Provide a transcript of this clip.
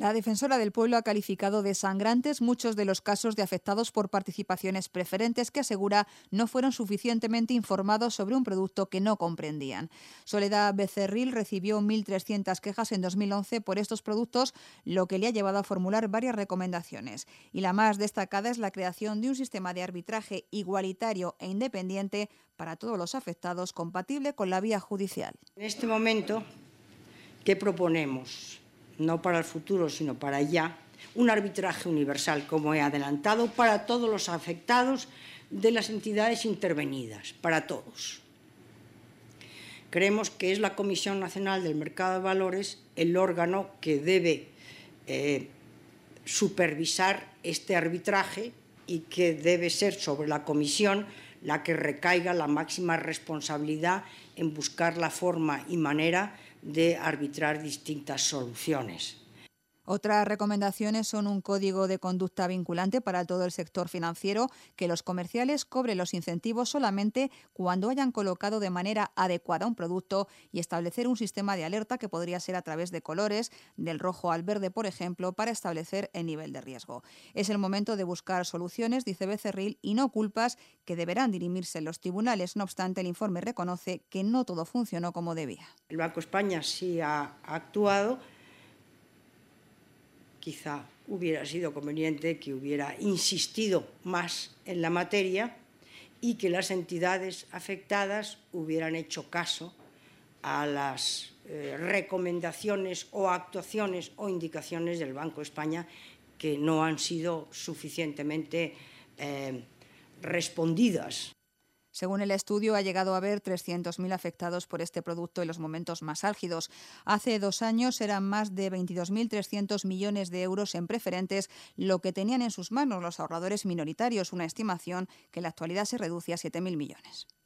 La defensora del pueblo ha calificado de sangrantes muchos de los casos de afectados por participaciones preferentes que asegura no fueron suficientemente informados sobre un producto que no comprendían. Soledad Becerril recibió 1.300 quejas en 2011 por estos productos, lo que le ha llevado a formular varias recomendaciones. Y la más destacada es la creación de un sistema de arbitraje igualitario e independiente para todos los afectados, compatible con la vía judicial. En este momento, ¿qué proponemos? No para el futuro, sino para ya, un arbitraje universal, como he adelantado, para todos los afectados de las entidades intervenidas, para todos. Creemos que es la Comisión Nacional del Mercado de Valores el órgano que debe supervisar este arbitraje y que debe ser sobre la Comisión la que recaiga la máxima responsabilidad en buscar la forma y manera de arbitrar distintas soluciones. Otras recomendaciones son un código de conducta vinculante para todo el sector financiero, que los comerciales cobren los incentivos solamente cuando hayan colocado de manera adecuada un producto y establecer un sistema de alerta que podría ser a través de colores, del rojo al verde, por ejemplo, para establecer el nivel de riesgo. Es el momento de buscar soluciones, dice Becerril, y no culpas que deberán dirimirse en los tribunales. No obstante, el informe reconoce que no todo funcionó como debía. El Banco de España sí ha actuado. Quizá hubiera sido conveniente que hubiera insistido más en la materia y que las entidades afectadas hubieran hecho caso a las recomendaciones o actuaciones o indicaciones del Banco de España, que no han sido suficientemente respondidas. Según el estudio, ha llegado a haber 300.000 afectados por este producto en los momentos más álgidos. Hace 2 años eran más de 22.300 millones de euros en preferentes lo que tenían en sus manos los ahorradores minoritarios, una estimación que en la actualidad se reduce a 7.000 millones.